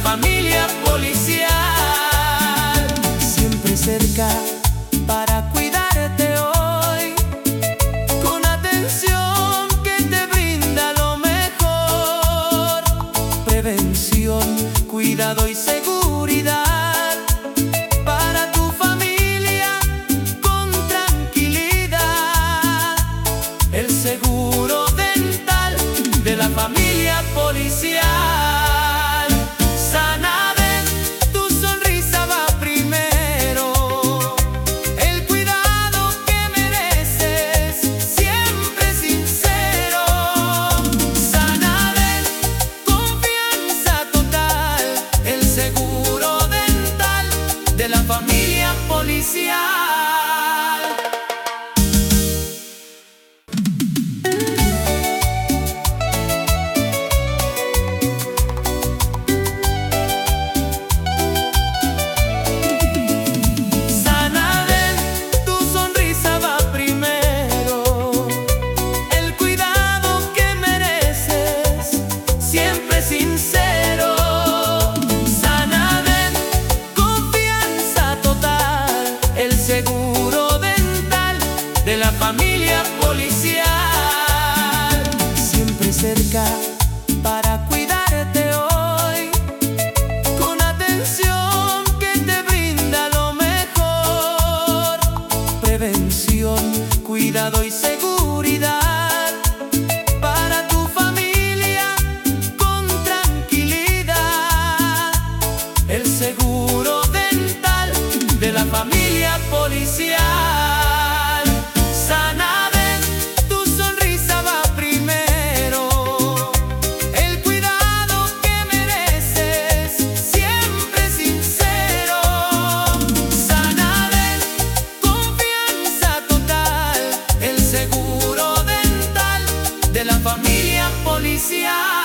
familia policial. Siempre cerca para cuidarte hoy, con atención que te brinda lo mejor. Prevención, cuidado y seguridad para tu familia con tranquilidad. El seguro dental de la familia policial. De la familia policial. Sanadel, tu sonrisa va primero. El cuidado que mereces, siempre sincero. Seguro dental de la familia policial. Siempre cerca para cuidarte hoy, con atención que te brinda lo mejor. Prevención, cuidado y seguridad para tu familia con tranquilidad. El seguro dental de la familia policial. Sanadel, tu sonrisa va primero. El cuidado que mereces, siempre sincero. Sanadel, confianza total. El seguro dental de la familia policial.